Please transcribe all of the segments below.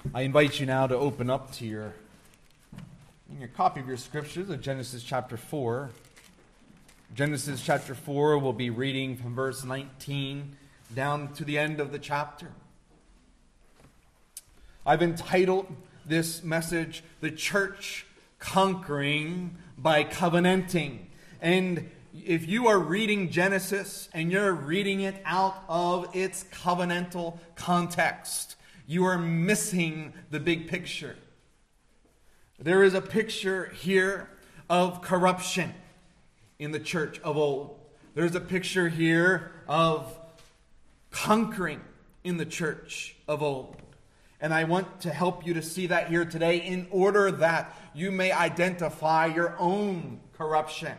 I invite you now to open up to in your copy of your scriptures of Genesis chapter 4. Genesis chapter 4, we'll be reading from verse 19 down to the end of the chapter. I've entitled this message, "The Church Conquering by Covenanting." And if you are reading Genesis and you're reading it out of its covenantal context, you are missing the big picture. There is a picture here of corruption in the church of old. There's a picture here of conquering in the church of old. And I want to help you to see that here today in order that you may identify your own corruption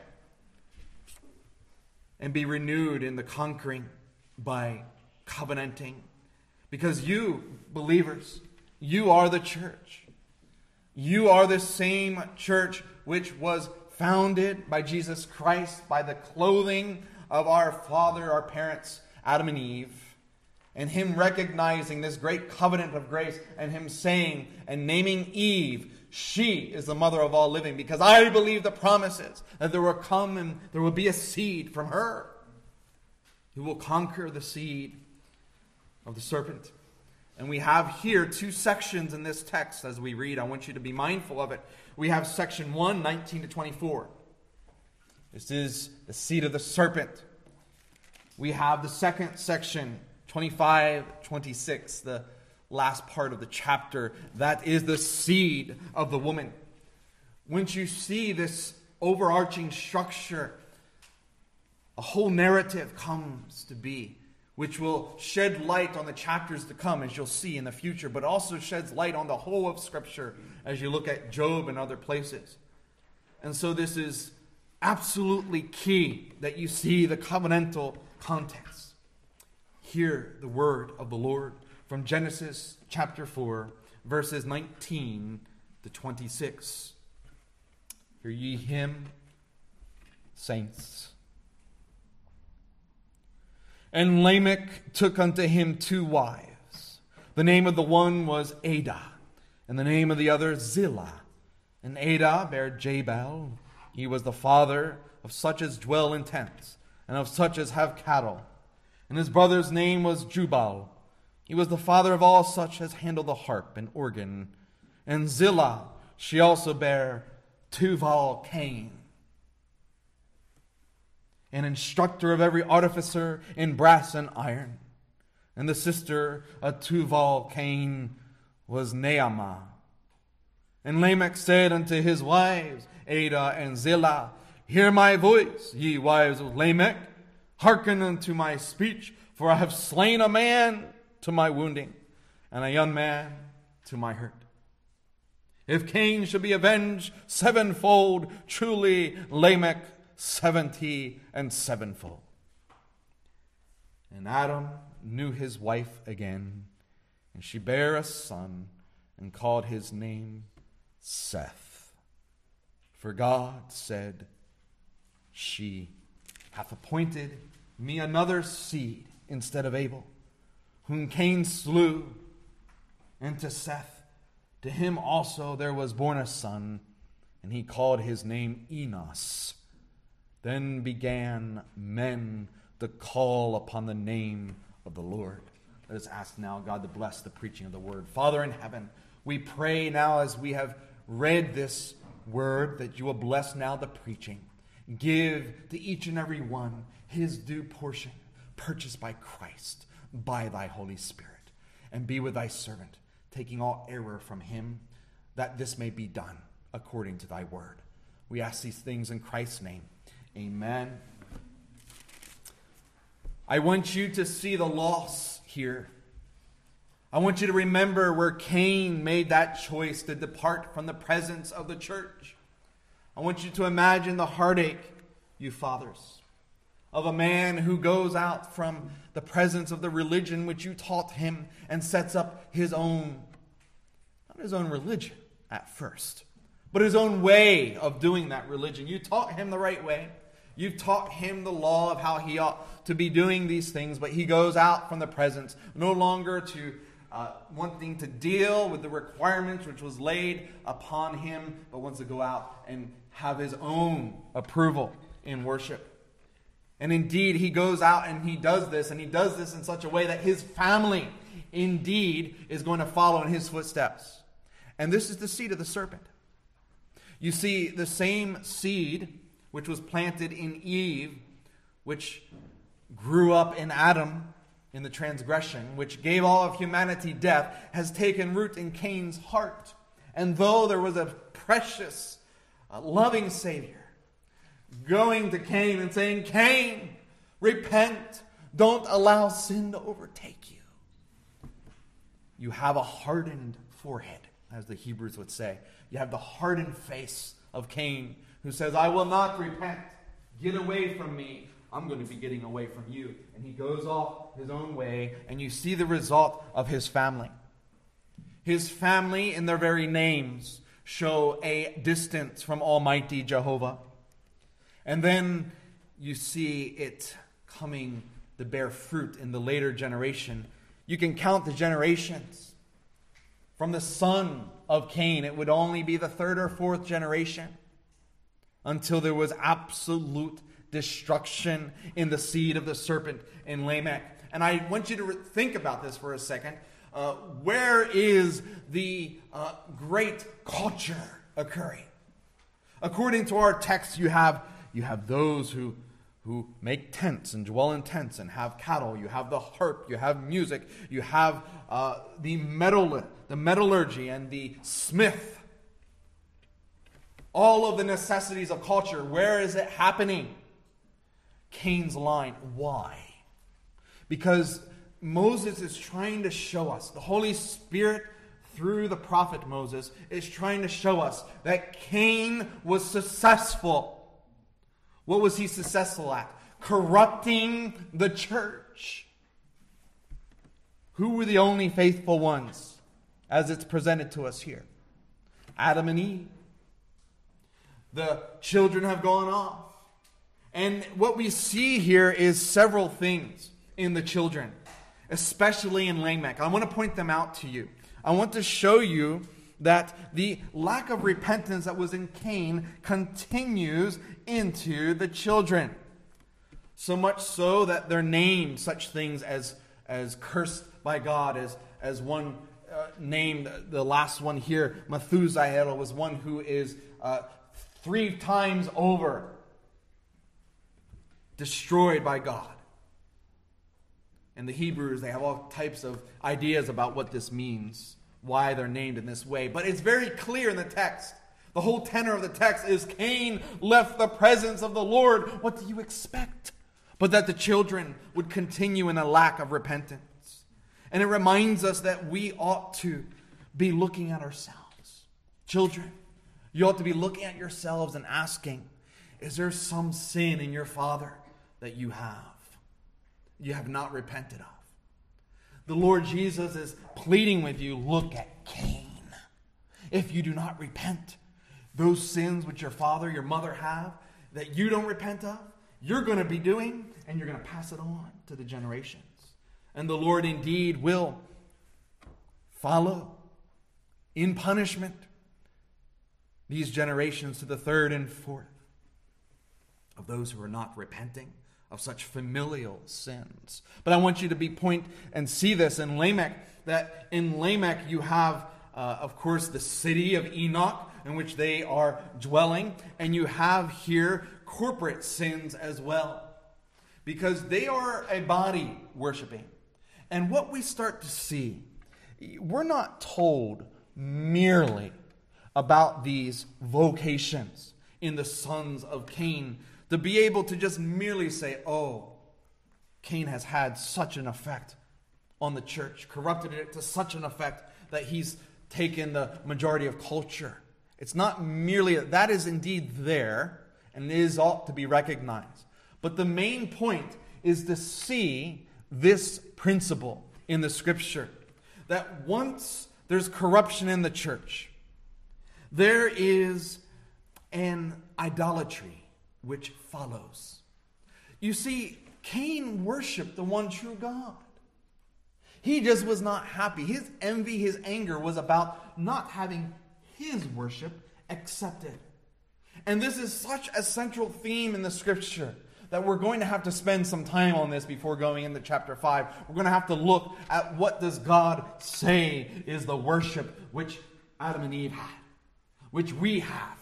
and be renewed in the conquering by covenanting. Because you, believers, you are the church. You are the same church which was founded by Jesus Christ, by the clothing of our father, our parents, Adam and Eve, and Him recognizing this great covenant of grace, and Him saying and naming Eve, she is the mother of all living, because I believe the promises that there will come and there will be a seed from her who will conquer the seed of the serpent. And we have here two sections in this text as we read. I want you to be mindful of it. We have section 1, 19 to 24. This is the seed of the serpent. We have the second section, 25, 26, the last part of the chapter. That is the seed of the woman. Once you see this overarching structure, a whole narrative comes to be, which will shed light on the chapters to come, as you'll see in the future, but also sheds light on the whole of Scripture as you look at Job and other places. And so this is absolutely key that you see the covenantal context. Hear the word of the Lord from Genesis chapter 4, verses 19 to 26. Hear ye him, saints. And Lamech took unto him 2 wives. The name of the one was Adah, and the name of the other Zillah. And Adah bare Jabal. He was the father of such as dwell in tents, and of such as have cattle. And his brother's name was Jubal. He was the father of all such as handle the harp and organ. And Zillah, she also bare Tuval Cain, an instructor of every artificer in brass and iron. And the sister of Tuval Cain was Naamah. And Lamech said unto his wives, Adah and Zillah, Hear my voice, ye wives of Lamech. Hearken unto my speech, for I have slain a man to my wounding, and a young man to my hurt. If Cain shall be avenged 7-fold, truly Lamech 70 and 7-fold. And Adam knew his wife again, and she bare a son, and called his name Seth. For God said, She hath appointed me another seed instead of Abel, whom Cain slew, and to Seth, to him also there was born a son, and he called his name Enos. Then began men to call upon the name of the Lord. Let us ask now God to bless the preaching of the word. Father in heaven, we pray now as we have read this word that you will bless now the preaching. Give to each and every one his due portion, purchased by Christ, by thy Holy Spirit. And be with thy servant, taking all error from him, that this may be done according to thy word. We ask these things in Christ's name. Amen. I want you to see the loss here. I want you to remember where Cain made that choice to depart from the presence of the church. I want you to imagine the heartache, you fathers, of a man who goes out from the presence of the religion which you taught him and sets up his own, not his own religion at first, but his own way of doing that religion. You taught him the right way. You've taught him the law of how he ought to be doing these things, but he goes out from the presence, no longer to wanting to deal with the requirements which was laid upon him, but wants to go out and have his own approval in worship. And indeed, he goes out and he does this in such a way that his family indeed is going to follow in his footsteps. And this is the seed of the serpent. You see, the same seed which was planted in Eve, which grew up in Adam in the transgression, which gave all of humanity death, has taken root in Cain's heart. And though there was a precious, loving Savior going to Cain and saying, Cain, repent, don't allow sin to overtake you. You have a hardened forehead, as the Hebrews would say. You have the hardened face of Cain, who says, I will not repent. Get away from me. I'm going to be getting away from you. And he goes off his own way, and you see the result of his family. His family, in their very names, show a distance from Almighty Jehovah. And then you see it coming to bear fruit in the later generation. You can count the generations. From the son of Cain, it would only be the third or fourth generation until there was absolute destruction in the seed of the serpent in Lamech. And I want you to think about this for a second. Where is the great culture occurring? According to our text, you have those who make tents and dwell in tents and have cattle. You have the harp. You have music. You have the metallurgy and the smith. All of the necessities of culture. Where is it happening? Cain's line. Why? Because Moses is trying to show us, the Holy Spirit through the prophet Moses is trying to show us that Cain was successful. What was he successful at? Corrupting the church. Who were the only faithful ones as it's presented to us here? Adam and Eve. The children have gone off. And what we see here is several things in the children, especially in Lamech. I want to point them out to you. I want to show you that the lack of repentance that was in Cain continues into the children. So much so that they're named such things as cursed by God, as one named, the last one here, Methuselah, was one who is 3 times over destroyed by God. And the Hebrews, they have all types of ideas about what this means, why they're named in this way. But it's very clear in the text. The whole tenor of the text is Cain left the presence of the Lord. What do you expect? But that the children would continue in a lack of repentance. And it reminds us that we ought to be looking at ourselves. Children, you ought to be looking at yourselves and asking, is there some sin in your father that you have not repented of? The Lord Jesus is pleading with you, look at Cain. If you do not repent, those sins which your father, your mother have, that you don't repent of, you're going to be doing, and you're going to pass it on to the generations. And the Lord indeed will follow in punishment these generations to the third and fourth of those who are not repenting of such familial sins. But I want you to point and see this in Lamech, that in Lamech you have, of course, the city of Enoch in which they are dwelling, and you have here corporate sins as well, because they are a body worshiping. And what we start to see, we're not told merely about these vocations in the sons of Cain, to be able to just merely say, oh, Cain has had such an effect on the church, corrupted it to such an effect that he's taken the majority of culture. It's not merely that is indeed there, and it is ought to be recognized. But the main point is to see this principle in the Scripture, that once there's corruption in the church, there is an idolatry which follows. You see, Cain worshiped the one true God. He just was not happy. His envy, his anger was about not having his worship accepted. And this is such a central theme in the scripture that we're going to have to spend some time on this before going into chapter 5. We're going to have to look at what does God say is the worship which Adam and Eve had, which we have,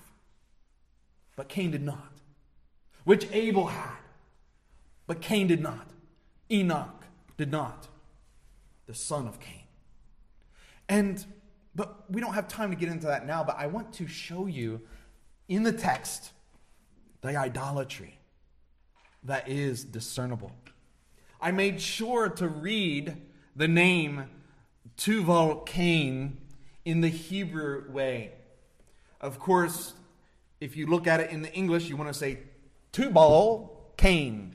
but Cain did not, which Abel had, but Cain did not, Enoch did not, the son of Cain. But we don't have time to get into that now, but I want to show you in the text the idolatry that is discernible. I made sure to read the name Tuval Cain in the Hebrew way. Of course, if you look at it in the English, you want to say Tubal Cain.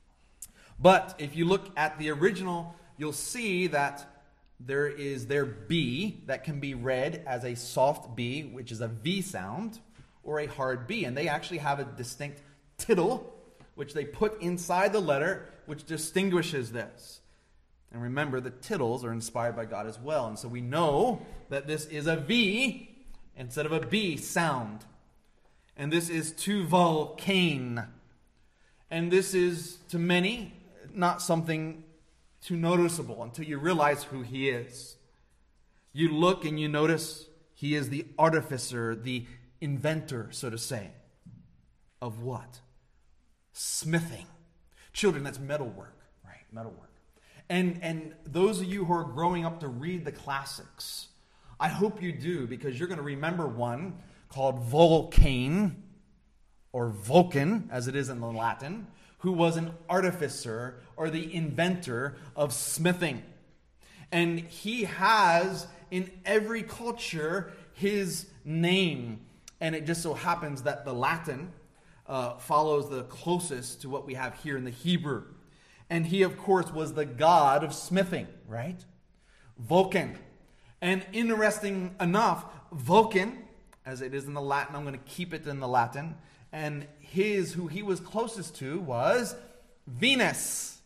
But if you look at the original, you'll see that there is their B that can be read as a soft B, which is a V sound, or a hard B. And they actually have a distinct tittle, which they put inside the letter, which distinguishes this. And remember, the tittles are inspired by God as well. And so we know that this is a V instead of a B sound. And this is Tuval Cain. And this is, to many, not something too noticeable until you realize who he is. You look and you notice he is the artificer, the inventor, so to say, of what? Smithing. Children, that's metalwork, right? Metalwork. And those of you who are growing up to read the classics, I hope you do, because you're going to remember one called Vulcan, or Vulcan, as it is in the Latin, who was an artificer or the inventor of smithing. And he has, in every culture, his name. And it just so happens that the Latin follows the closest to what we have here in the Hebrew. And he, of course, was the god of smithing, right? Vulcan. And interesting enough, Vulcan, as it is in the Latin, I'm going to keep it in the Latin, and who he was closest to was Venus.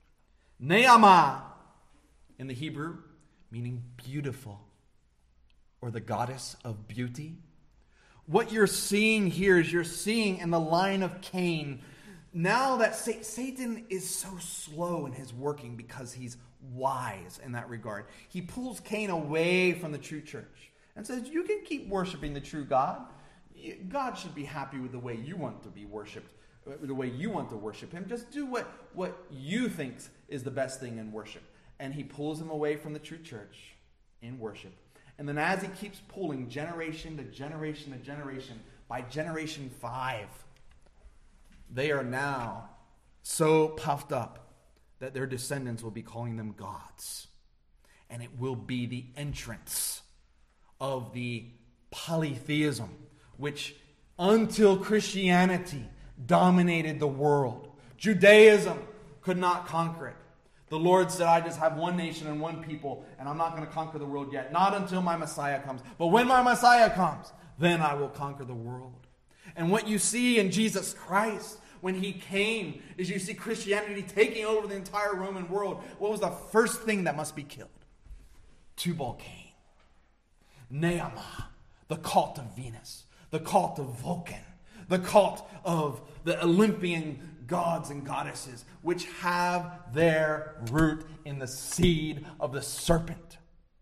Neama, in the Hebrew, meaning beautiful, or the goddess of beauty. What you're seeing here is you're seeing in the line of Cain, now that Satan is so slow in his working because he's wise in that regard. He pulls Cain away from the true church and says, you can keep worshiping the true God. God should be happy with the way you want to be worshipped, the way you want to worship him. Just do what you think is the best thing in worship. And he pulls him away from the true church in worship. And then as he keeps pulling generation to generation to generation, by generation 5, they are now so puffed up that their descendants will be calling them gods. And it will be the entrance of the polytheism, which until Christianity dominated the world. Judaism could not conquer it. The Lord said, I just have one nation and one people, and I'm not going to conquer the world yet. Not until my Messiah comes. But when my Messiah comes, then I will conquer the world. And what you see in Jesus Christ when he came is you see Christianity taking over the entire Roman world. What was the first thing that must be killed? Tubal Cain. Neama, the cult of Venus, the cult of Vulcan, the cult of the Olympian gods and goddesses, which have their root in the seed of the serpent.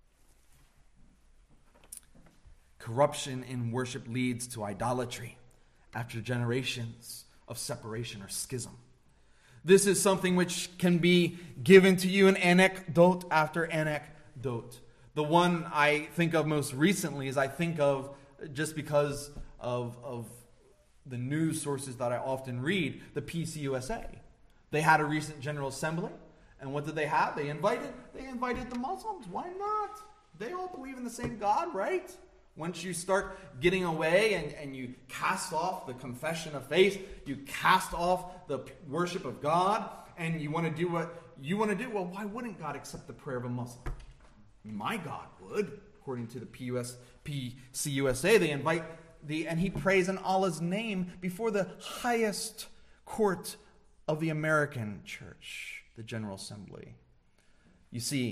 Corruption in worship leads to idolatry after generations of separation or schism. This is something which can be given to you in anecdote after anecdote. The one I think of most recently is I think of, just because of the news sources that I often read, the PCUSA. They had a recent General Assembly, and what did they have? They invited the Muslims. Why not? They all believe in the same God, right? Once you start getting away and you cast off the confession of faith, you cast off the worship of God, and you want to do what you want to do, well, why wouldn't God accept the prayer of a Muslim? My God would, according to the PCUSA. They invite and he prays in Allah's name before the highest court of the American church, the General Assembly. You see,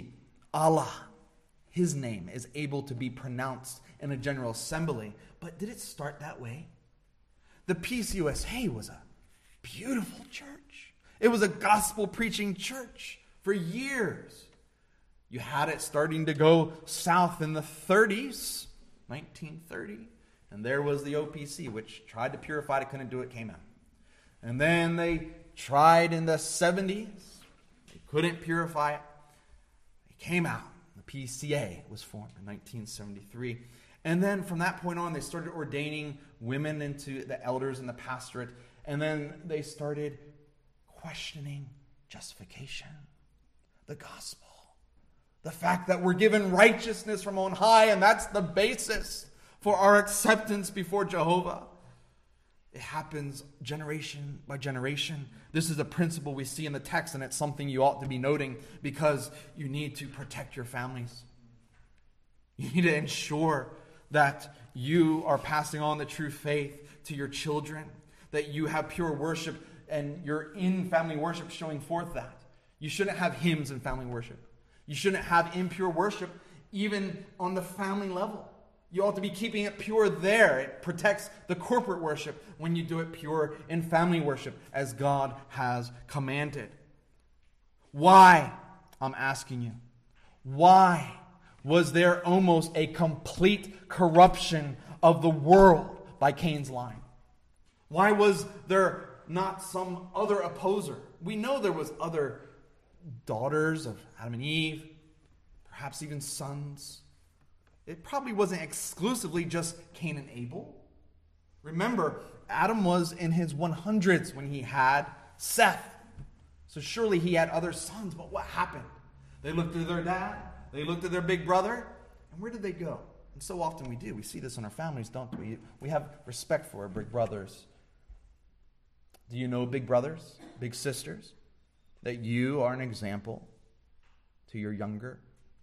Allah, His name, is able to be pronounced in a general assembly. But did it start that way? The PCUSA was a beautiful church. It was a gospel preaching church for years. You had it starting to go south in the 30s, 1930. And there was the OPC, which tried to purify it, couldn't do it, came out. And then they tried in the 70s. They couldn't purify it. It came out. The PCA was formed in 1973. And then from that point on, they started ordaining women into the elders and the pastorate. And then they started questioning justification, the gospel, the fact that we're given righteousness from on high, and that's the basis for our acceptance before Jehovah. It happens generation by generation. This is a principle we see in the text, and it's something you ought to be noting because you need to protect your families. You need to ensure that you are passing on the true faith to your children, that you have pure worship, and you're in family worship showing forth that. You shouldn't have hymns in family worship. You shouldn't have impure worship even on the family level. You ought to be keeping it pure there. It protects the corporate worship when you do it pure in family worship as God has commanded. Why? I'm asking you. Why was there almost a complete corruption of the world by Cain's line? Why was there not some other opposer? We know there was other daughters of Adam and Eve, perhaps even sons. It probably wasn't exclusively just Cain and Abel. Remember, Adam was in his 100s when he had Seth. So surely he had other sons, but what happened? They looked at their dad, they looked at their big brother, and where did they go? And so often we do. We see this in our families, don't we? We have respect for our big brothers. Do you know big brothers, big sisters? That you are an example to your younger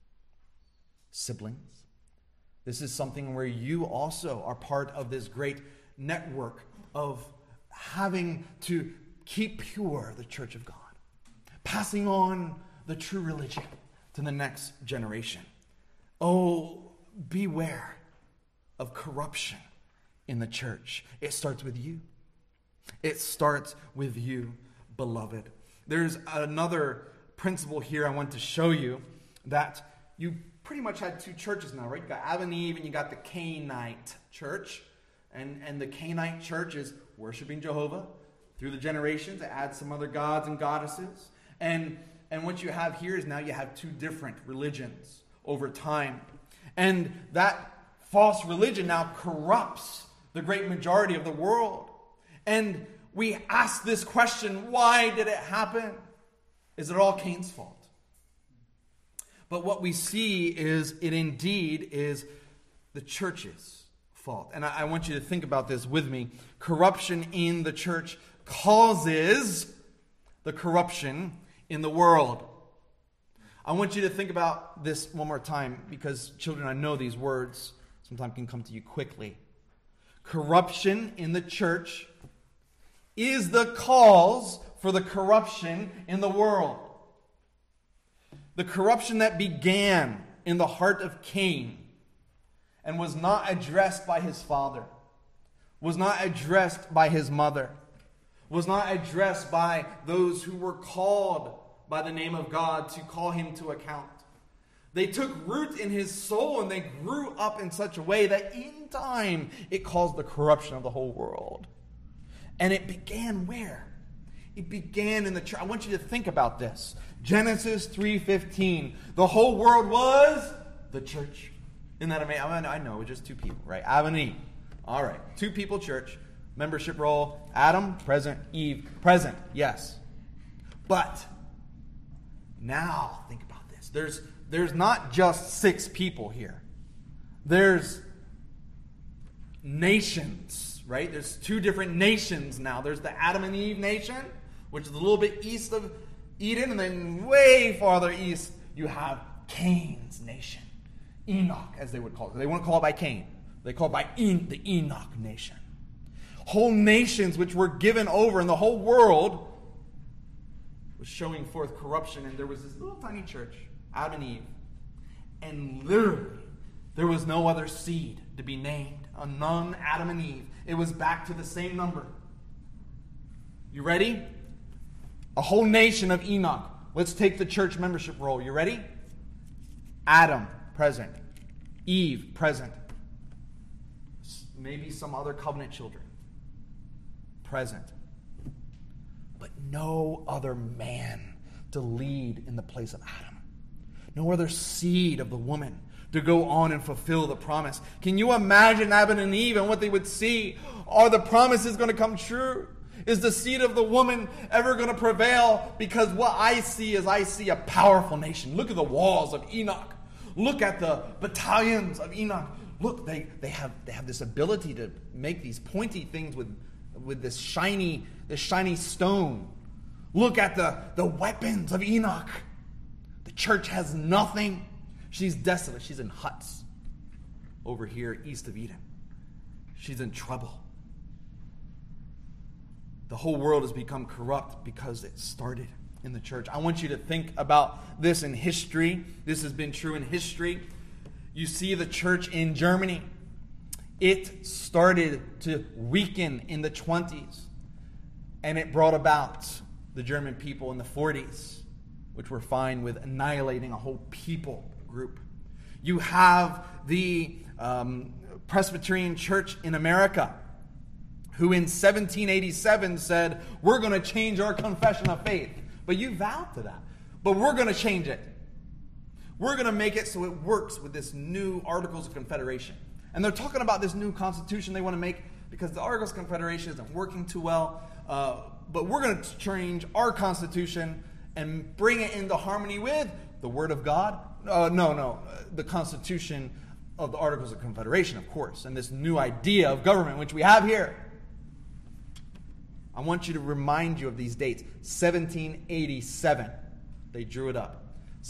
siblings. This is something where you also are part of this great network of having to keep pure the church of God, passing on the true religion to the next generation. Oh, beware of corruption in the church. It starts with you. It starts with you, beloved. There's another principle here I want to show you, that you pretty much had two churches now, right? You got Adam and Eve and you got the Cainite church. And the Cainite church is worshiping Jehovah through the generations. It adds some other gods and goddesses. And what you have here is now you have two different religions over time. And that false religion now corrupts the great majority of the world. And we ask this question, why did it happen? Is it all Cain's fault? But what we see is it indeed is the church's fault. And I want you to think about this with me. Corruption in the church causes the corruption in the world. I want you to think about this one more time because, children, I know these words sometimes can come to you quickly. Corruption in the church is the cause for the corruption in the world. The corruption that began in the heart of Cain and was not addressed by his father, was not addressed by his mother, was not addressed by those who were called by the name of God to call him to account. They took root in his soul and they grew up in such a way that in time it caused the corruption of the whole world. And it began where? It began in the church. I want you to think about this. Genesis 3:15. The whole world was the church. Isn't that amazing? I know, just two people, right? Adam and Eve. All right. Two people church. Membership roll. Adam, present. Eve, present. Yes. But now, think about this. There's not just 6 people here. There's nations, right? There's 2 different nations now. There's the Adam and Eve nation, which is a little bit east of Eden, and then way farther east, you have Cain's nation. Enoch, as they would call it. They wouldn't call it by Cain. They call it by the Enoch nation. Whole nations which were given over, and the whole world was showing forth corruption, and there was this little tiny church, Adam and Eve, And literally, there was no other seed to be named. None, Adam and Eve. It was back to the same number. You ready? A whole nation of Enoch. Let's take the church membership roll. You ready? Adam, present. Eve, present. Maybe some other covenant children, present. But no other man to lead in the place of Adam. No other seed of the woman to go on and fulfill the promise. Can you imagine Adam and Eve and what they would see? Are the promises going to come true? Is the seed of the woman ever going to prevail? Because what I see is a powerful nation. Look at the walls of Enoch. Look at the battalions of Enoch. Look, they have this ability to make these pointy things with this shiny stone. Look at the weapons of Enoch. The church has nothing. She's desolate. She's in huts over here east of Eden. She's in trouble. The whole world has become corrupt because it started in the church. I want you to think about this in history. This has been true in history. You see the church in Germany. It started to weaken in the 20s. And it brought about the German people in the 40s, which were fine with annihilating a whole people group. You have the Presbyterian Church in America, who in 1787 said, we're going to change our confession of faith. But you vowed to that. But we're going to change it. We're going to make it so it works with this new Articles of Confederation. And they're talking about this new constitution they want to make because the Articles of Confederation isn't working too well. But we're going to change our constitution and bring it into harmony with the Word of God. The Constitution of the Articles of Confederation, of course. And this new idea of government, which we have here. I want you to remind you of these dates. 1787, they drew it up.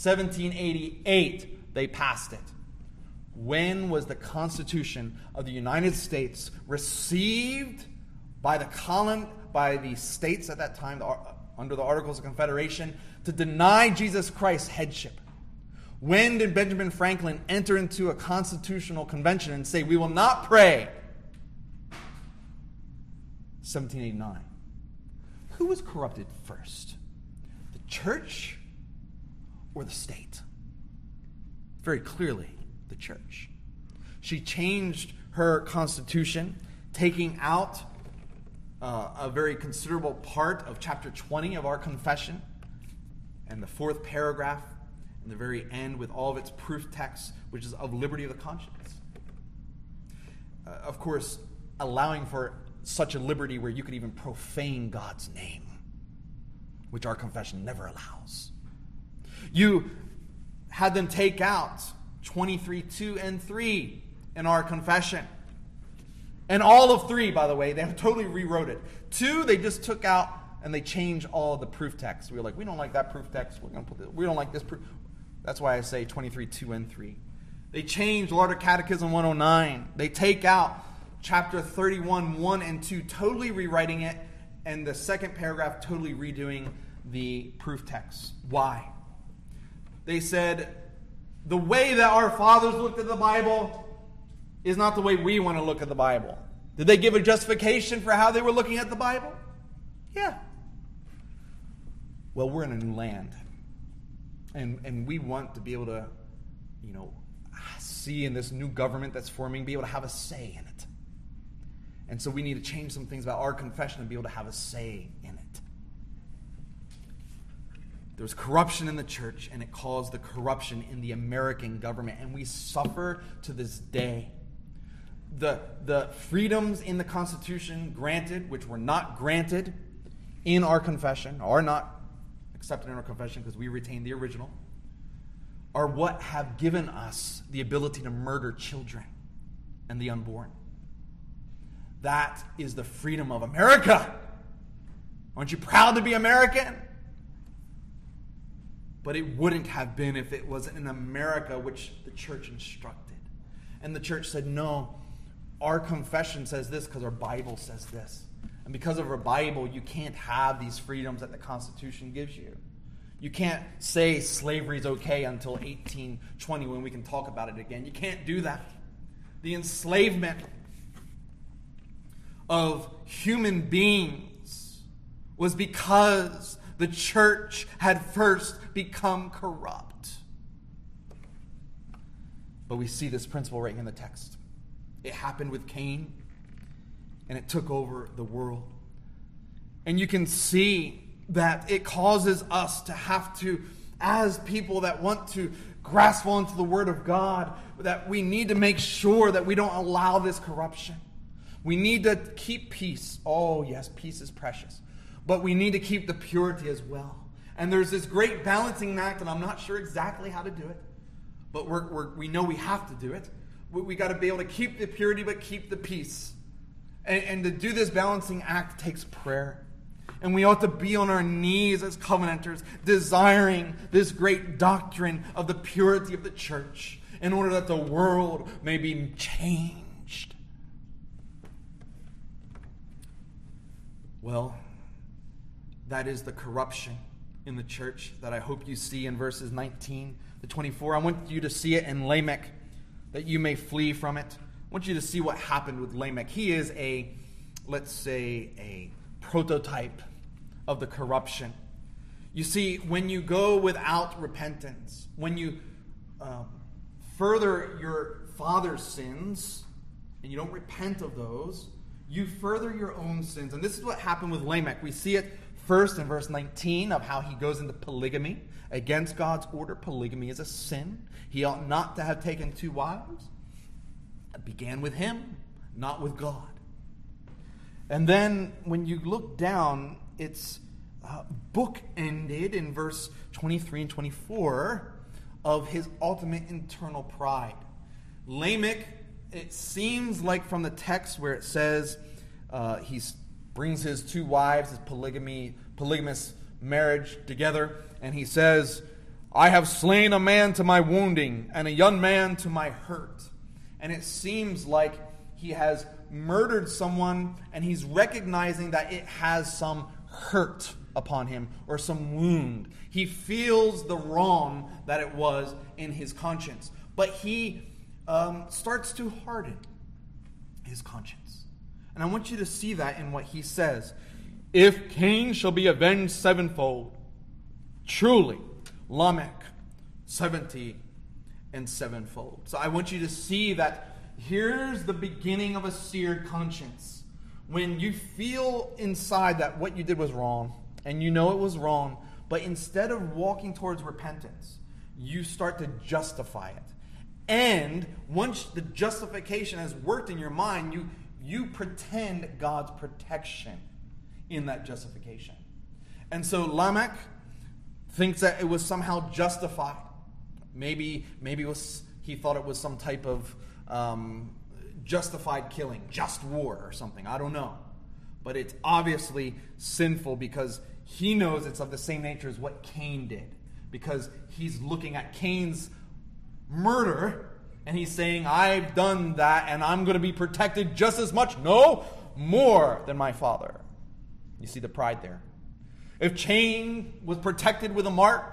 1788, they passed it. When was the Constitution of the United States received by the states at that time under the Articles of Confederation to deny Jesus Christ's headship? When did Benjamin Franklin enter into a constitutional convention and say, we will not pray? 1789. Who was corrupted first? The church or the state? Very clearly, the church. She changed her constitution, taking out a very considerable part of chapter 20 of our confession, and the fourth paragraph in the very end with all of its proof texts, which is of liberty of the conscience. Of course, allowing for such a liberty where you could even profane God's name, which our confession never allows. You had them take out 23:2 and 3 in our confession. And all of 3, by the way, they have totally rewrote it. 2, they just took out and they changed all of the proof texts. We were like, we don't like that proof text. We're going to put this. We don't like this proof. That's why I say 23:2 and 3. They changed Larger Catechism 109. They take out chapter 31, 1 and 2, totally rewriting it, and the second paragraph totally redoing the proof text. Why? They said, the way that our fathers looked at the Bible is not the way we want to look at the Bible. Did they give a justification for how they were looking at the Bible? Yeah. Well, we're in a new land. And we want to be able to, see in this new government that's forming, be able to have a say in it. And so we need to change some things about our confession and be able to have a say in it. There was corruption in the church, and it caused the corruption in the American government. And we suffer to this day. The freedoms in the Constitution granted, which were not granted in our confession, are not accepted in our confession because we retain the original, are what have given us the ability to murder children and the unborn. That is the freedom of America. Aren't you proud to be American? But it wouldn't have been if it wasn't in America which the church instructed. And the church said, no, our confession says this because our Bible says this. And because of our Bible, you can't have these freedoms that the Constitution gives you. You can't say slavery is okay until 1820 when we can talk about it again. You can't do that. The enslavement of human beings was because the church had first become corrupt. But we see this principle right in the text. It happened with Cain, and it took over the world. And you can see that it causes us to have to, as people that want to grasp onto the Word of God, that we need to make sure that we don't allow this corruption. We need to keep peace. Oh, yes, peace is precious. But we need to keep the purity as well. And there's this great balancing act, and I'm not sure exactly how to do it, but we know we have to do it. We got to be able to keep the purity, but keep the peace. And to do this balancing act takes prayer. And we ought to be on our knees as covenanters, desiring this great doctrine of the purity of the church, in order that the world may be changed. Well, that is the corruption in the church that I hope you see in verses 19 to 24. I want you to see it in Lamech, that you may flee from it. I want you to see what happened with Lamech. He is a prototype of the corruption. You see, when you go without repentance, when you further your father's sins, and you don't repent of those, you further your own sins. And this is what happened with Lamech. We see it first in verse 19 of how he goes into polygamy. Against God's order, polygamy is a sin. He ought not to have taken 2 wives. It began with him, not with God. And then when you look down, it's bookended in verse 23 and 24 of his ultimate internal pride. Lamech, it seems like from the text where it says he brings his 2 wives, his polygamous marriage together, and he says, I have slain a man to my wounding and a young man to my hurt. And it seems like he has murdered someone, and he's recognizing that it has some hurt upon him or some wound. He feels the wrong that it was in his conscience. But he starts to harden his conscience. And I want you to see that in what he says. If Cain shall be avenged 7-fold, truly Lamech 70 and 7-fold. So I want you to see that here's the beginning of a seared conscience. When you feel inside that what you did was wrong, and you know it was wrong, but instead of walking towards repentance, you start to justify it. And once the justification has worked in your mind, you pretend God's protection in that justification. And so Lamech thinks that it was somehow justified. Maybe it was, he thought it was some type of justified killing, just war or something. I don't know. But it's obviously sinful because he knows it's of the same nature as what Cain did. Because he's looking at Cain's murder and he's saying, I've done that and I'm going to be protected just as much, no, more than my father. You see the pride there. If Cain was protected with a mark,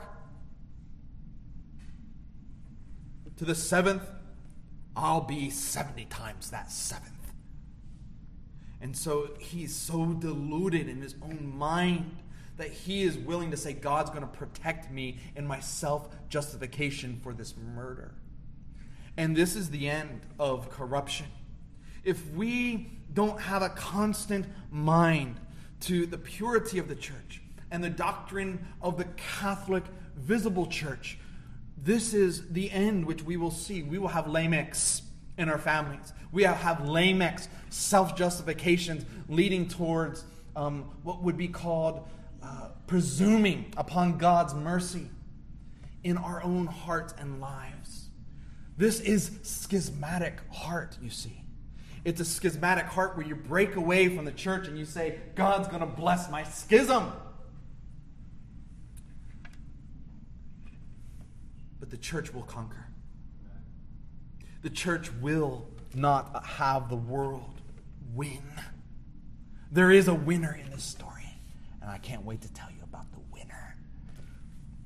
to the 7th, I'll be 70 times that 7th. And so he's so deluded in his own mind that he is willing to say, God's going to protect me in my self-justification for this murder. And this is the end of corruption. If we don't have a constant mind to the purity of the church and the doctrine of the Catholic visible church, this is the end which we will see. We will have Lamechs in our families. We have Lamechs, self-justifications leading towards what would be called presuming upon God's mercy in our own hearts and lives. This is schismatic heart, you see. It's a schismatic heart where you break away from the church and you say, God's going to bless my schism. But the church will conquer. The church will not have the world win. There is a winner in this story, and I can't wait to tell you about the winner.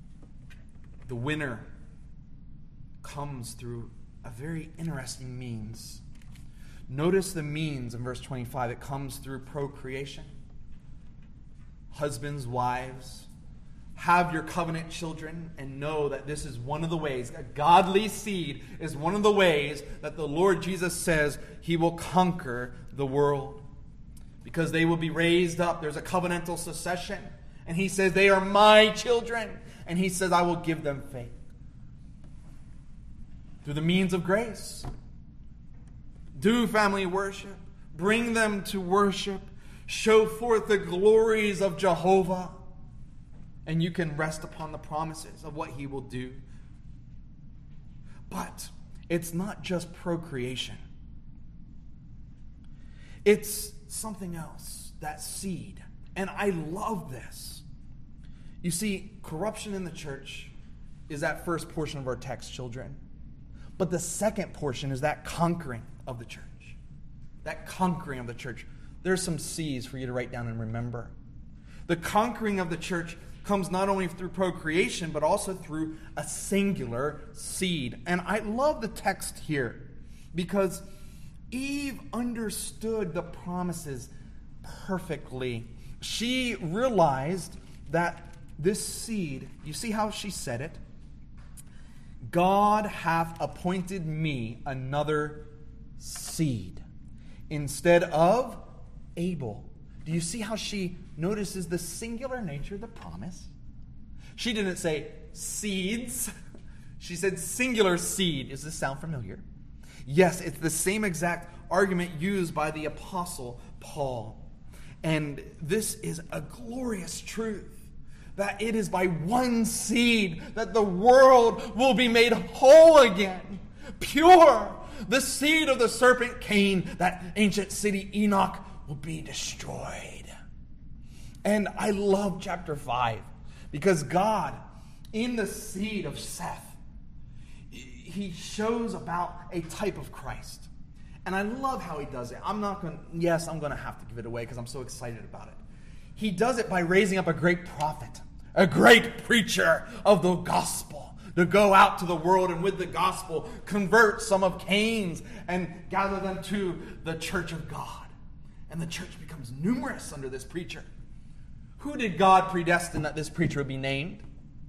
the winner comes through a very interesting means. Notice the means in verse 25. It comes through procreation. Husbands, wives, have your covenant children and know that this is one of the ways, a godly seed is one of the ways that the Lord Jesus says he will conquer the world. Because they will be raised up. There's a covenantal succession. And he says, they are my children. And he says, I will give them faith. Through the means of grace. Do family worship. Bring them to worship. Show forth the glories of Jehovah. And you can rest upon the promises of what he will do. But it's not just procreation. It's something else, that seed. And I love this. You see, corruption in the church is that first portion of our text, children. But the second portion is that conquering of the church. That conquering of the church. There's some C's for you to write down and remember. The conquering of the church comes not only through procreation, but also through a singular seed. And I love the text here because Eve understood the promises perfectly. She realized that this seed, you see how she said it? God hath appointed me another seed instead of Abel. Do you see how she notices the singular nature of the promise? She didn't say seeds. She said singular seed. Does this sound familiar? Yes, it's the same exact argument used by the Apostle Paul. And this is a glorious truth. That it is by one seed that the world will be made whole again. Pure. The seed of the serpent Cain, that ancient city Enoch, will be destroyed. And I love chapter 5 because God, in the seed of Seth, he shows about a type of Christ. And I love how he does it. I'm going to have to give it away because I'm so excited about it. He does it by raising up a great prophet, a great preacher of the gospel, to go out to the world and with the gospel convert some of Cain's and gather them to the church of God. And the church becomes numerous under this preacher. Who did God predestine that this preacher would be named?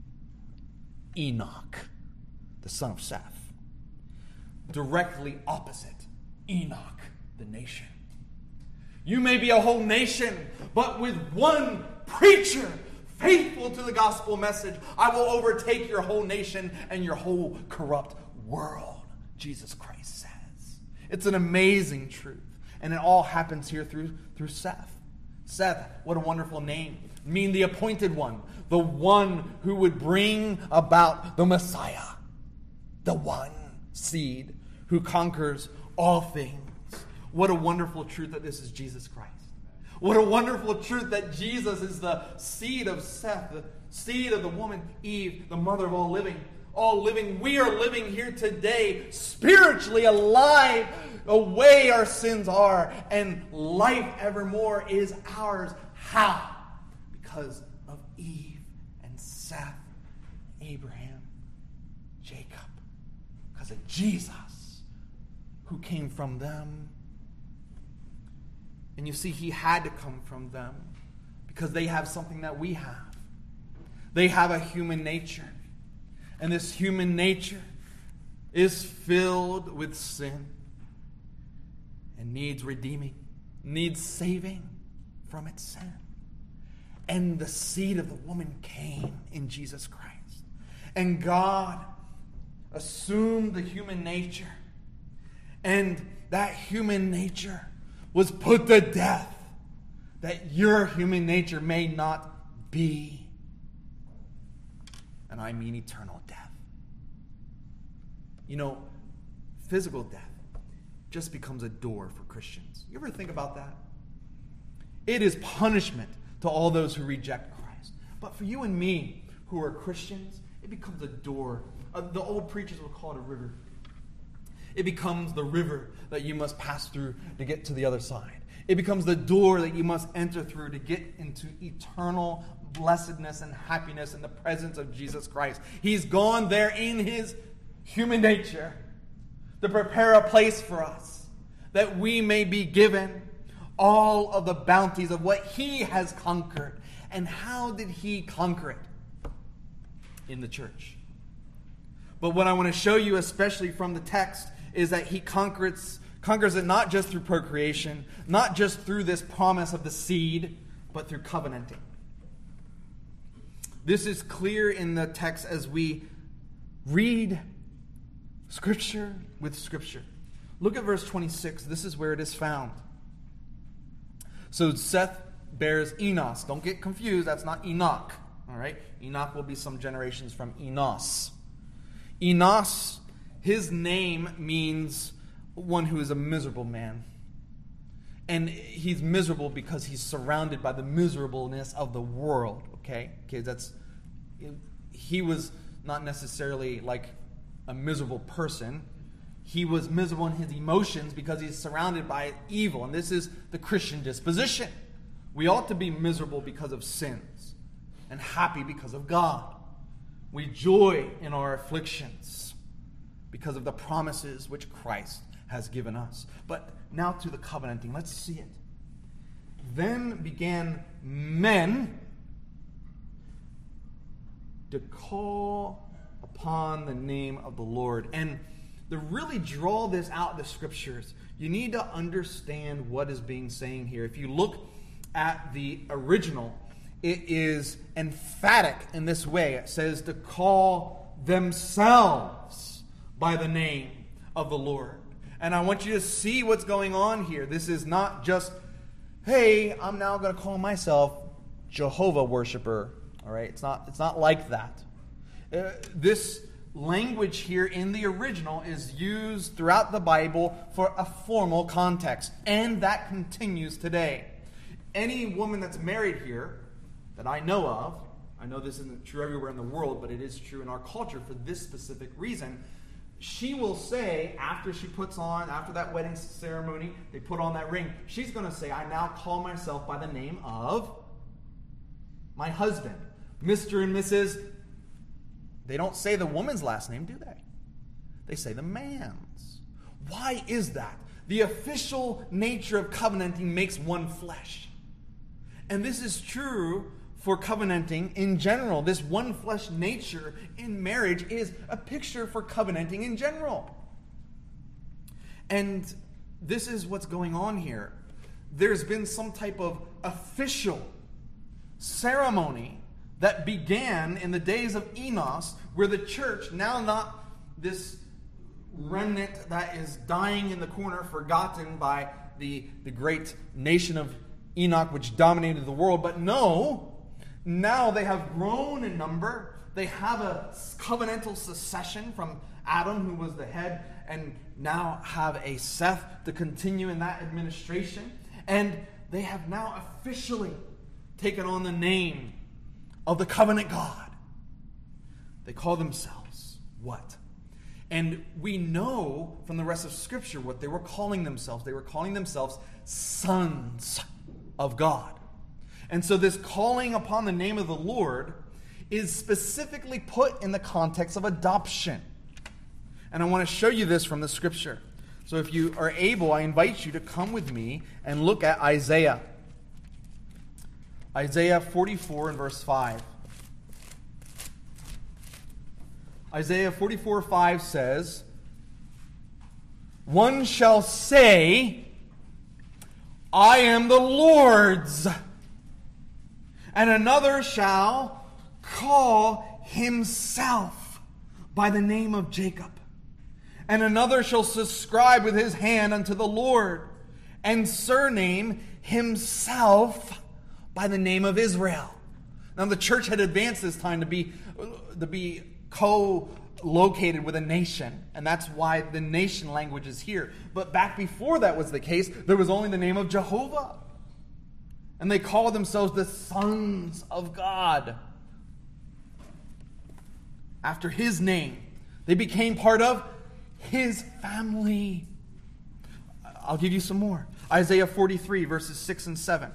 Enoch, the son of Seth. Directly opposite, Enoch, the nation. You may be a whole nation, but with one preacher faithful to the gospel message, I will overtake your whole nation and your whole corrupt world, Jesus Christ says. It's an amazing truth. And it all happens here through Seth. Seth, what a wonderful name. Mean the appointed one. The one who would bring about the Messiah. The one seed who conquers all things. What a wonderful truth that this is Jesus Christ. What a wonderful truth that Jesus is the seed of Seth, the seed of the woman Eve, the mother of all living. All living. We are living here today, spiritually alive, away our sins are, and life evermore is ours. How? Because of Eve and Seth, Abraham, Jacob. Because of Jesus, who came from them. And you see, he had to come from them because they have something that we have. They have a human nature. And this human nature is filled with sin and needs redeeming, needs saving from its sin. And the seed of the woman came in Jesus Christ. And God assumed the human nature. And that human nature was put to death that your human nature may not be. And I mean eternal death. You know, physical death just becomes a door for Christians. You ever think about that? It is punishment to all those who reject Christ. But for you and me who are Christians, it becomes a door. The old preachers would call it a river. It becomes the river that you must pass through to get to the other side. It becomes the door that you must enter through to get into eternal blessedness and happiness in the presence of Jesus Christ. He's gone there in his human nature to prepare a place for us, that we may be given all of the bounties of what he has conquered. And how did he conquer it? In the church. But what I want to show you, especially from the text, is that he conquers it not just through procreation, not just through this promise of the seed, but through covenanting. This is clear in the text as we read Scripture with Scripture. Look at verse 26. This is where it is found. So Seth bears Enos. Don't get confused. That's not Enoch. All right? Enoch will be some generations from Enos. Enos, his name means one who is a miserable man. And he's miserable because he's surrounded by the miserableness of the world. Okay, he was not necessarily like a miserable person. He was miserable in his emotions because he's surrounded by evil. And this is the Christian disposition. We ought to be miserable because of sins and happy because of God. We joy in our afflictions because of the promises which Christ has given us. But now to the covenanting. Let's see it. Then began men to call upon the name of the Lord. And to really draw this out of the Scriptures, you need to understand what is being saying here. If you look at the original, it is emphatic in this way. It says to call themselves by the name of the Lord. And I want you to see what's going on here. This is not just, hey, I'm now going to call myself Jehovah worshiper. All right, it's not like that. This language here in the original is used throughout the Bible for a formal context, and that continues today. Any woman that's married here that I know of, I know this isn't true everywhere in the world, but it is true in our culture for this specific reason, she will say, after that wedding ceremony, they put on that ring, she's going to say, I now call myself by the name of my husband, Mr. and Mrs. They don't say the woman's last name, do they? They say the man's. Why is that? The official nature of covenanting makes one flesh. And this is true for covenanting in general. This one flesh nature in marriage is a picture for covenanting in general. And this is what's going on here. There's been some type of official ceremony that began in the days of Enos, where the church, now not this remnant that is dying in the corner, forgotten by the great nation of Enoch, which dominated the world, but no, now they have grown in number. They have a covenantal succession from Adam, who was the head, and now have a Seth to continue in that administration. And they have now officially taken on the name of the covenant God. They call themselves what? And we know from the rest of Scripture what they were calling themselves. They were calling themselves sons of God. And so this calling upon the name of the Lord is specifically put in the context of adoption. And I want to show you this from the Scripture. So if you are able, I invite you to come with me and look at Isaiah. Isaiah 44 and verse 5. Isaiah 44:5 says, "One shall say, I am the Lord's, and another shall call himself by the name of Jacob, and another shall subscribe with his hand unto the Lord, and surname himself by the name of Israel." Now the church had advanced this time to be co-located with a nation, and that's why the nation language is here. But back before that was the case, there was only the name of Jehovah. And they called themselves the sons of God. After his name, they became part of his family. I'll give you some more. Isaiah 43, verses 6 and 7.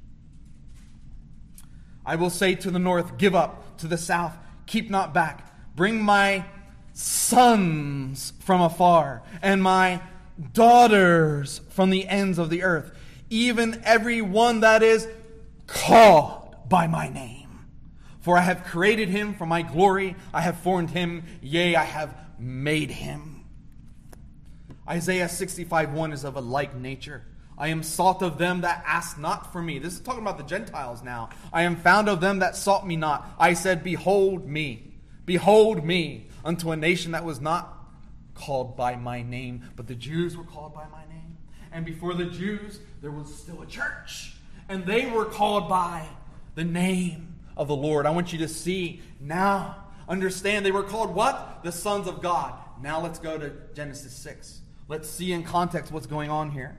I will say to the north, give up. To the south, keep not back. Bring my sons from afar, and my daughters from the ends of the earth, even every one that is called by my name. For I have created him for my glory. I have formed him, yea, I have made him. Isaiah 65:1 is of a like nature. I am sought of them that ask not for me. This is talking about the Gentiles now. I am found of them that sought me not. I said, behold me, unto a nation that was not called by my name. But the Jews were called by my name. And before the Jews, there was still a church. And they were called by the name of the Lord. I want you to see now, understand they were called what? The sons of God. Now let's go to Genesis 6. Let's see in context what's going on here.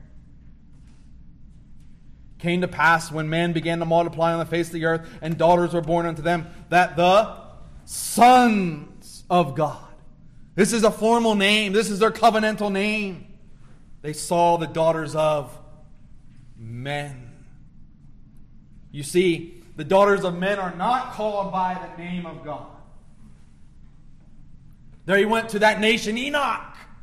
Came to pass when men began to multiply on the face of the earth, and daughters were born unto them, that the sons of God. This is a formal name. This is their covenantal name. They saw the daughters of men. You see, the daughters of men are not called by the name of God. There he went to that nation, Enoch.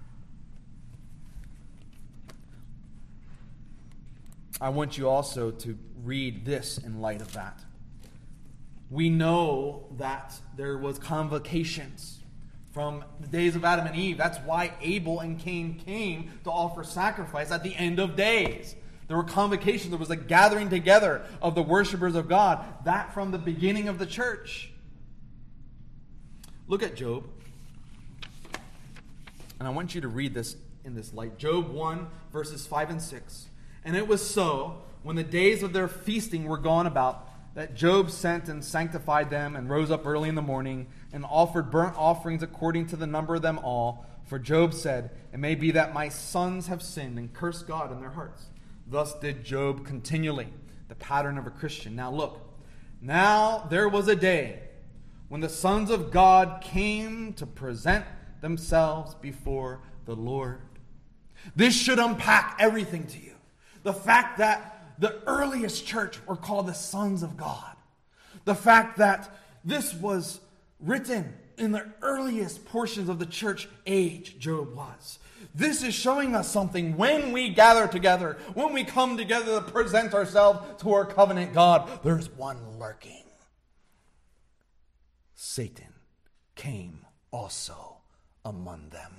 I want you also to read this in light of that. We know that there was convocations from the days of Adam and Eve. That's why Abel and Cain came to offer sacrifice at the end of days. There were convocations. There was a gathering together of the worshipers of God. That from the beginning of the church. Look at Job. And I want you to read this in this light. Job 1, verses 5 and 6. And it was so, when the days of their feasting were gone about, that Job sent and sanctified them, and rose up early in the morning, and offered burnt offerings according to the number of them all. For Job said, it may be that my sons have sinned, and cursed God in their hearts. Thus did Job continually, the pattern of a Christian. Now look, now there was a day when the sons of God came to present themselves before the Lord. This should unpack everything to you. The fact that the earliest church were called the sons of God. The fact that this was written in the earliest portions of the church age, Job was. This is showing us something when we gather together, when we come together to present ourselves to our covenant God, there's one lurking. Satan came also among them.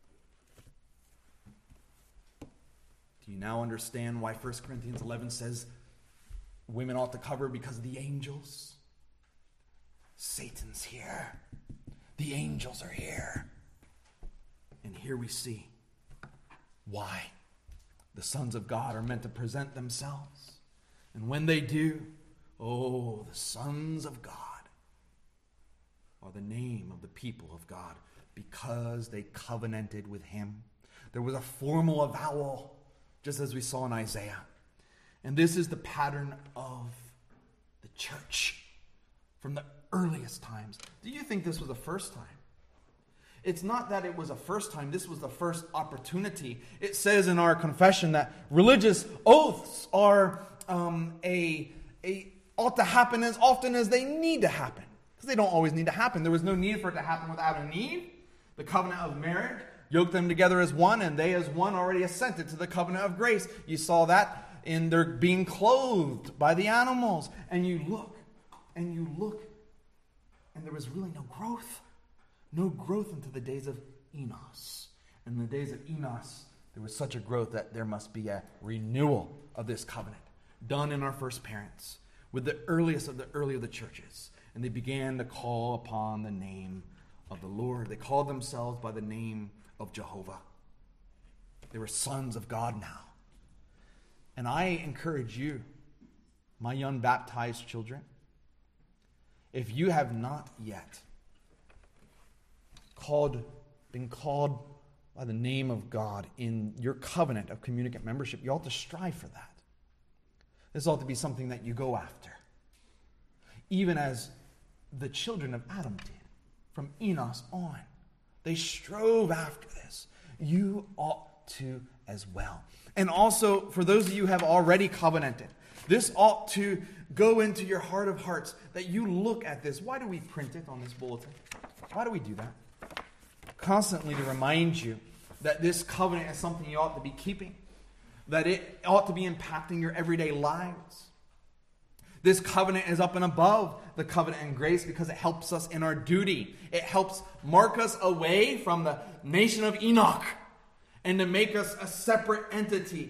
Do you now understand why 1 Corinthians 11 says women ought to cover because of the angels? Satan's here. The angels are here. And here we see why the sons of God are meant to present themselves. And when they do, oh, the sons of God are the name of the people of God because they covenanted with him. There was a formal avowal, just as we saw in Isaiah. And this is the pattern of the church from the earliest times. Do you think this was the first time? It's not that it was a first time. This was the first opportunity. It says in our confession that religious oaths are ought to happen as often as they need to happen. Because they don't always need to happen. There was no need for it to happen with Adam and Eve. The covenant of marriage yoked them together as one, and they as one already assented to the covenant of grace. You saw that in their being clothed by the animals. And you look, and there was really no growth. No growth into the days of Enos. In the days of Enos, there was such a growth that there must be a renewal of this covenant done in our first parents with the earliest of the early of the churches. And they began to call upon the name of the Lord. They called themselves by the name of Jehovah. They were sons of God now. And I encourage you, my young baptized children, if you have not yet been called by the name of God in your covenant of communicant membership, you ought to strive for that. This ought to be something that you go after. Even as the children of Adam did, from Enos on. They strove after this. You ought to as well. And also, for those of you who have already covenanted, this ought to go into your heart of hearts, that you look at this. Why do we print it on this bulletin? Why do we do that? Constantly to remind you that this covenant is something you ought to be keeping, that it ought to be impacting your everyday lives. This covenant is up and above the covenant and grace because it helps us in our duty. It helps mark us away from the nation of Enoch and to make us a separate entity.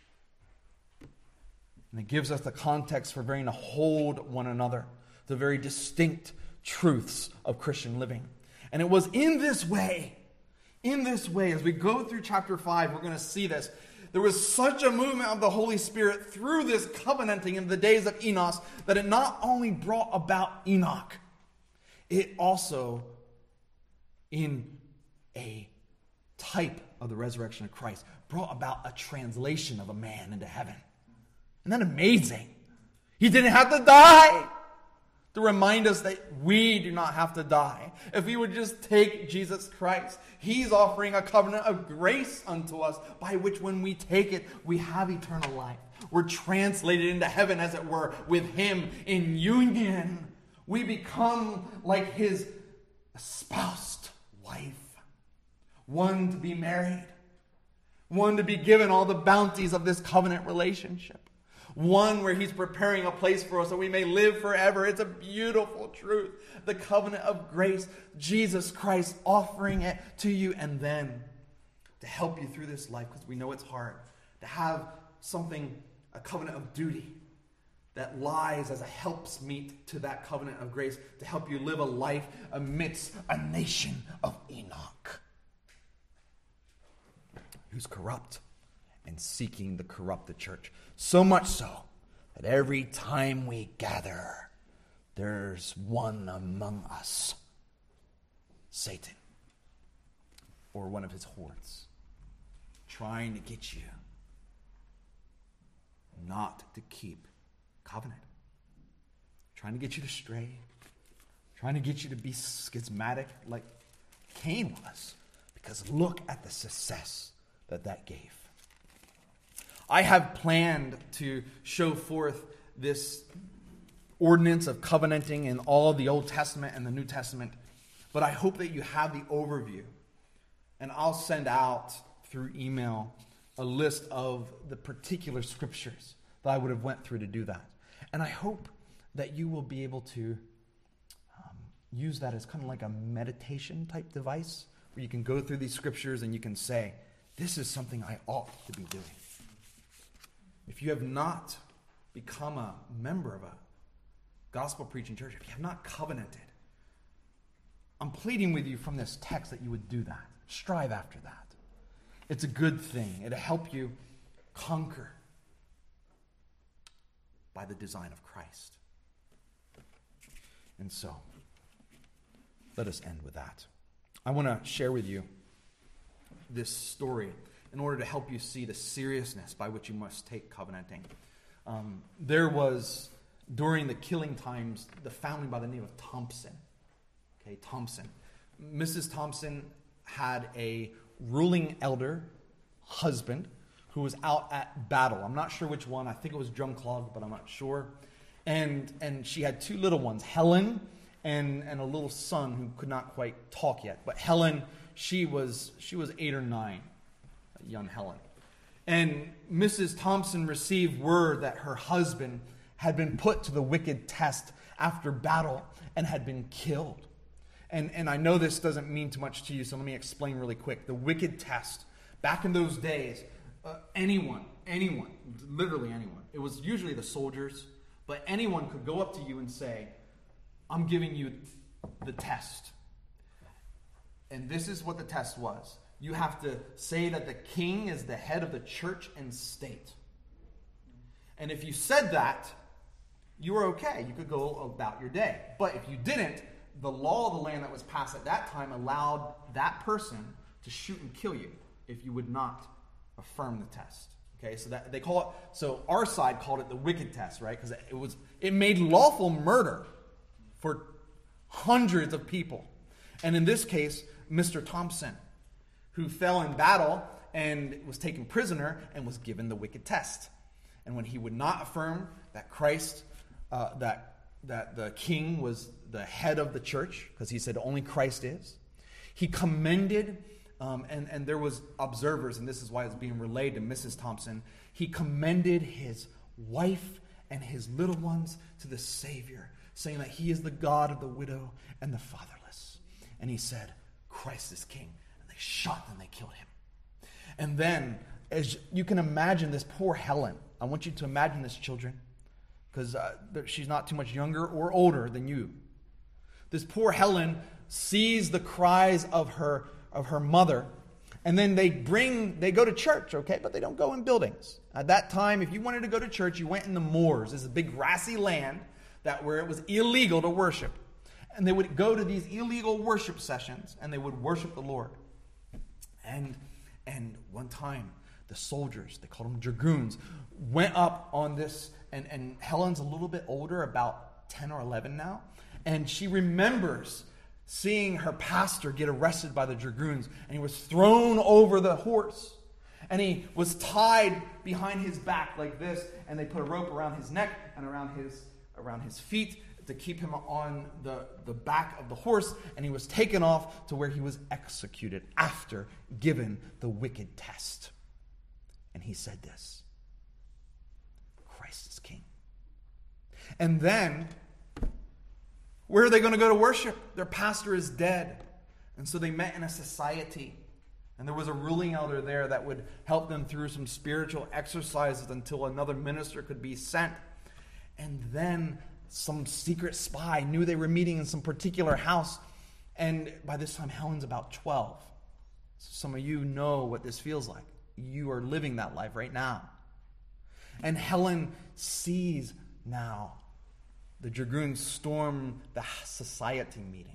And it gives us the context for being to hold one another, the very distinct truths of Christian living. And it was in this way, as we go through chapter 5, we're going to see this. There was such a movement of the Holy Spirit through this covenanting in the days of Enos that it not only brought about Enoch, it also, in a type of the resurrection of Christ, brought about a translation of a man into heaven. Isn't that amazing? He didn't have to die to remind us that we do not have to die. If we would just take Jesus Christ, He's offering a covenant of grace unto us by which when we take it, we have eternal life. We're translated into heaven, as it were, with Him in union. We become like His espoused wife. One to be married. One to be given all the bounties of this covenant relationship. One where He's preparing a place for us so we may live forever. It's a beautiful truth. The covenant of grace, Jesus Christ offering it to you, and then to help you through this life, because we know it's hard, to have something, a covenant of duty that lies as a helpsmeet to that covenant of grace to help you live a life amidst a nation of Enoch who's corrupt and seeking to corrupt the church. So much so that every time we gather, there's one among us, Satan, or one of his hordes, trying to get you not to keep covenant, trying to get you to stray, trying to get you to be schismatic like Cain was, because look at the success that gave. I have planned to show forth this ordinance of covenanting in all of the Old Testament and the New Testament, but I hope that you have the overview. And I'll send out through email a list of the particular scriptures that I would have went through to do that. And I hope that you will be able to use that as kind of like a meditation type device, where you can go through these scriptures and you can say, this is something I ought to be doing. If you have not become a member of a gospel preaching church, if you have not covenanted, I'm pleading with you from this text that you would do that. Strive after that. It's a good thing. It'll help you conquer by the design of Christ. And so, let us end with that. I want to share with you this story in order to help you see the seriousness by which you must take covenanting. There was, during the killing times, the family by the name of Thompson. Okay, Thompson. Mrs. Thompson had a ruling elder husband who was out at battle. I'm not sure which one. I think it was Drumclog, but I'm not sure. And she had two little ones, Helen and a little son who could not quite talk yet. But Helen, she was 8 or 9, young Helen. And Mrs. Thompson received word that her husband had been put to the wicked test after battle and had been killed. And I know this doesn't mean too much to you, so let me explain really quick. The wicked test, back in those days, anyone, literally anyone, it was usually the soldiers, but anyone could go up to you and say, I'm giving you the test. And this is what the test was. You have to say that the king is the head of the church and state. And if you said that, you were okay. You could go about your day. But if you didn't, the law of the land that was passed at that time allowed that person to shoot and kill you if you would not affirm the test. Okay, so that they call it. So our side called it the wicked test, right? Because it made lawful murder for hundreds of people. And in this case, Mr. Thompson, who fell in battle and was taken prisoner and was given the wicked test. And when he would not affirm that Christ, that the king was the head of the church, because he said only Christ is, he commended, and there was observers, and this is why it's being relayed to Mrs. Thompson, he commended his wife and his little ones to the Savior, saying that he is the God of the widow and the fatherless. And he said, Christ is king. And they shot and they killed him. And then, as you can imagine, this poor Helen, I want you to imagine this, children, because she's not too much younger or older than you. This poor Helen sees the cries of her mother, and then they go to church, okay, but they don't go in buildings. At that time, if you wanted to go to church, you went in the moors. This is a big grassy land where it was illegal to worship. And they would go to these illegal worship sessions, and they would worship the Lord. And one time, the soldiers, they called them dragoons, went up on this, and Helen's a little bit older, about 10 or 11 now, and she remembers seeing her pastor get arrested by the dragoons, and he was thrown over the horse, and he was tied behind his back like this, and they put a rope around his neck and around his feet to keep him on the back of the horse, and he was taken off to where he was executed after given the wicked test. And he said this, Christ is king. And then, where are they going to go to worship? Their pastor is dead. And so they met in a society. And there was a ruling elder there that would help them through some spiritual exercises until another minister could be sent. And then some secret spy knew they were meeting in some particular house. And by this time, Helen's about 12. So some of you know what this feels like. You are living that life right now. And Helen sees now the dragoons storm the society meeting.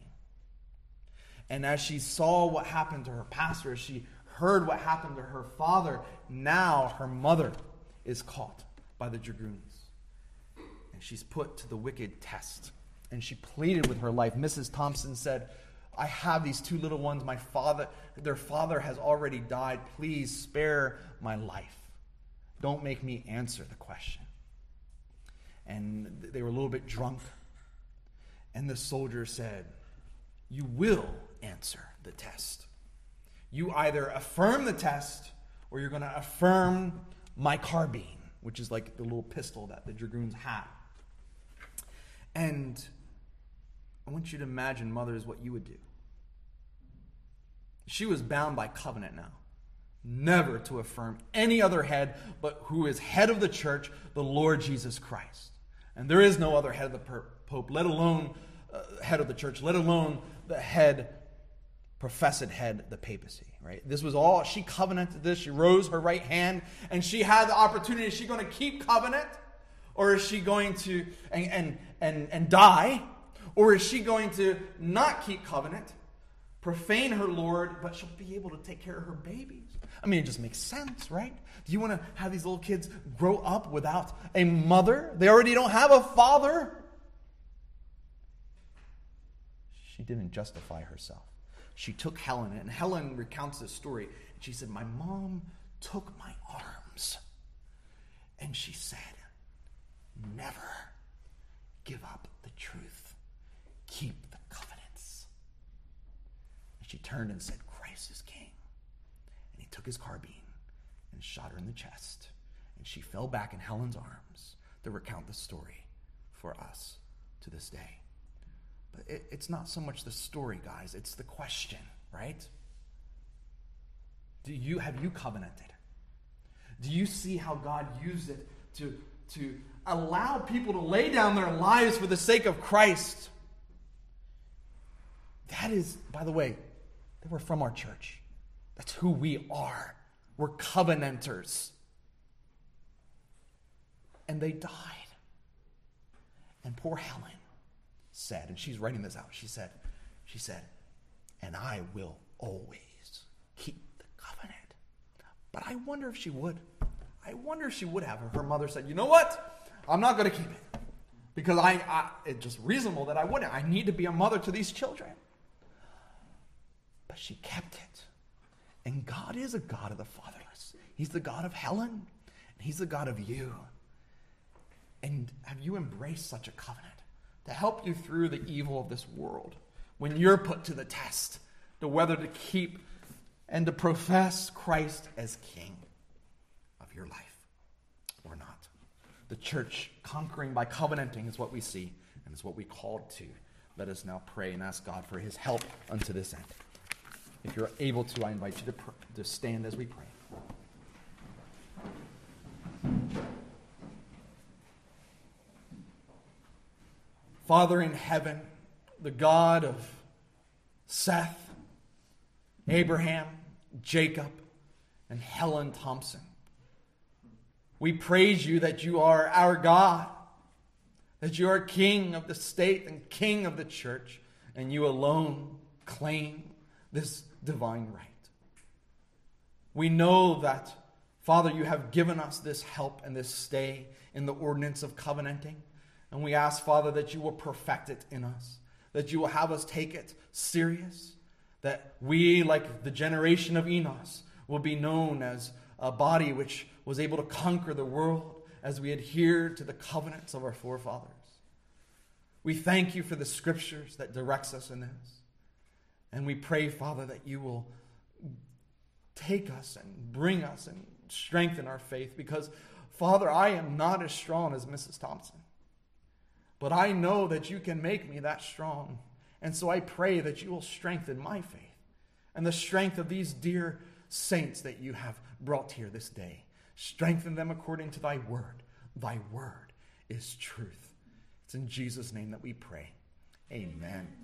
And as she saw what happened to her pastor, as she heard what happened to her father, now her mother is caught by the dragoons. And she's put to the wicked test. And she pleaded with her life. Mrs. Thompson said, I have these two little ones. Their father has already died. Please spare my life. Don't make me answer the question. And they were a little bit drunk. And the soldier said, you will answer the test. You either affirm the test or you're going to affirm my carbine, which is like the little pistol that the dragoons had. And I want you to imagine, mothers, what you would do. She was bound by covenant now, never to affirm any other head but who is head of the church, the Lord Jesus Christ. And there is no other head of the Pope, let alone head of the church, let alone the head, professed head, the papacy, right? This was all, she covenanted this, she rose her right hand, and she had the opportunity. Is she going to keep covenant? Or is she going to and die? Or is she going to not keep covenant, profane her Lord, but she'll be able to take care of her babies? I mean, it just makes sense, right? Do you want to have these little kids grow up without a mother? They already don't have a father. She didn't justify herself. She took Helen, and Helen recounts this story. She said, my mom took my arms, and she said, never give up the truth. Keep the covenants. And she turned and said, Christ is king. And he took his carbine and shot her in the chest. And she fell back in Helen's arms to recount the story for us to this day. But it's not so much the story, guys. It's the question, right? Have you covenanted? Do you see how God used it to allow people to lay down their lives for the sake of Christ? That is, by the way, they were from our church. That's who we are. We're covenanters. And they died. And poor Helen said, and she's writing this out, she said, and I will always keep the covenant. But I wonder if she would. I wonder if she would have. Her mother said, you know what? I'm not going to keep it. Because it's just reasonable that I wouldn't. I need to be a mother to these children. But she kept it. And God is a God of the fatherless. He's the God of Helen, and He's the God of you. And have you embraced such a covenant to help you through the evil of this world when you're put to the test to whether to keep and to profess Christ as King of your life or not? The church conquering by covenanting is what we see and is what we called to. Let us now pray and ask God for His help unto this end. If you're able to, I invite you to stand as we pray. Father in heaven, the God of Seth, Abraham, Jacob, and Helen Thompson, we praise you that you are our God, that you are King of the state and King of the church, and you alone claim this divine right. We know that, Father, you have given us this help and this stay in the ordinance of covenanting. And we ask, Father, that you will perfect it in us, that you will have us take it serious, that we, like the generation of Enos, will be known as a body which was able to conquer the world as we adhere to the covenants of our forefathers. We thank you for the scriptures that directs us in this. And we pray, Father, that you will take us and bring us and strengthen our faith. Because, Father, I am not as strong as Mrs. Thompson. But I know that you can make me that strong. And so I pray that you will strengthen my faith and the strength of these dear saints that you have brought here this day. Strengthen them according to thy word. Thy word is truth. It's in Jesus' name that we pray. Amen.